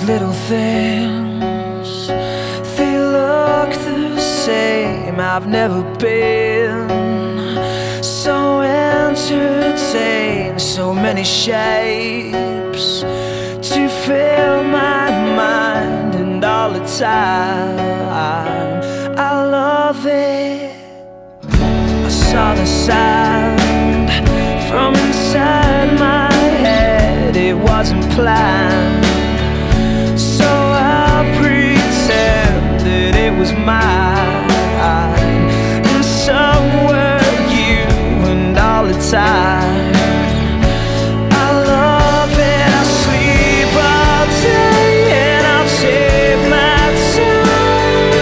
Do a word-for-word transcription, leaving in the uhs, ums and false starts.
little things, they look the same. I've never been so entertained, so many shapes to fill my mind, and all the time I love it. I saw the sand from inside my head, it wasn't planned, so I'll pretend that it was mine.